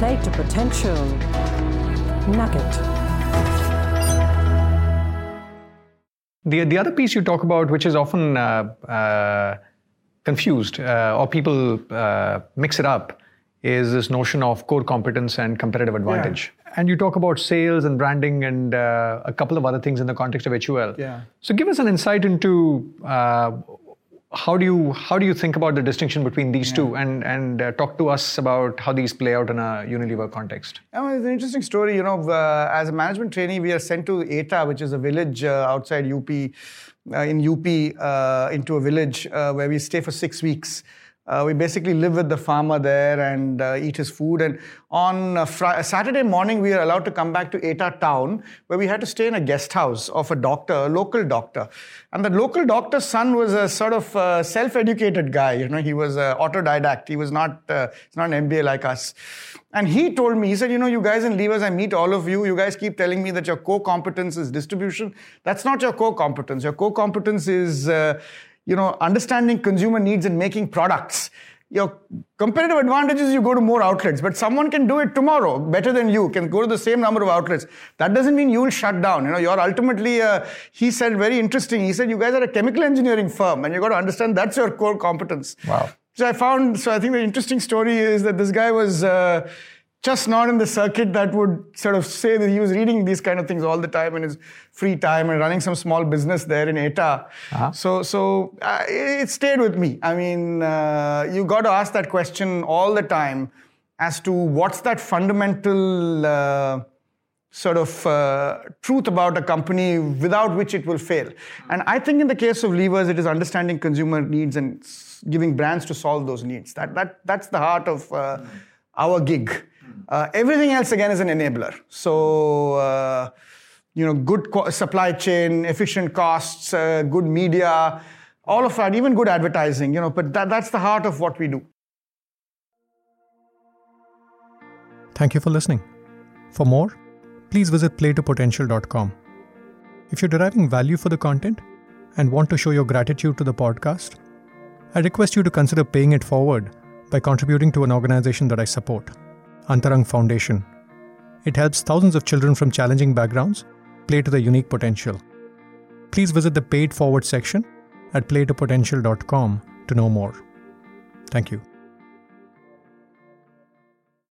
Play to Potential Nugget. The other piece you talk about, which is often confused or people mix it up, is this notion of core competence and competitive advantage. Yeah. And you talk about sales and branding and a couple of other things in the context of HUL. Yeah. So give us an insight into how do you think about the distinction between these two, and talk to us about how these play out in a Unilever context. It's an interesting story. As a management trainee, we are sent to ETA, which is a village outside UP, in UP, into a village where we stay for 6 weeks. We basically live with the farmer there and eat his food. And on Saturday morning, we are allowed to come back to ETA town, where we had to stay in a guest house of a doctor, a local doctor. And the local doctor's son was a sort of self-educated guy. He was autodidact. He was not an MBA like us. And he told me, he said, you guys in Levers, I meet all of you. You guys keep telling me that your core competence is distribution. That's not your core competence. Your core competence is understanding consumer needs and making products. Your competitive advantage is you go to more outlets, but someone can do it tomorrow better than you, can go to the same number of outlets. That doesn't mean you will shut down. You're ultimately, he said, very interesting. He said, you guys are a chemical engineering firm and you got to understand that's your core competence. Wow. So I think the interesting story is that this guy was just not in the circuit that would sort of say that he was reading these kind of things all the time in his free time and running some small business there in ETA. Uh-huh. So it stayed with me. You got to ask that question all the time as to what's that fundamental truth about a company without which it will fail. And I think in the case of Levers, it is understanding consumer needs and giving brands to solve those needs. That's the heart of our gig. Everything else, again, is an enabler. So, good supply chain, efficient costs, good media, all of that, even good advertising, but that's the heart of what we do. Thank you for listening. For more, please visit playtopotential.com. If you're deriving value for the content and want to show your gratitude to the podcast, I request you to consider paying it forward by contributing to an organization that I support, Antarang Foundation. It helps thousands of children from challenging backgrounds play to their unique potential. Please visit the paid forward section at playtopotential.com to know more. Thank you.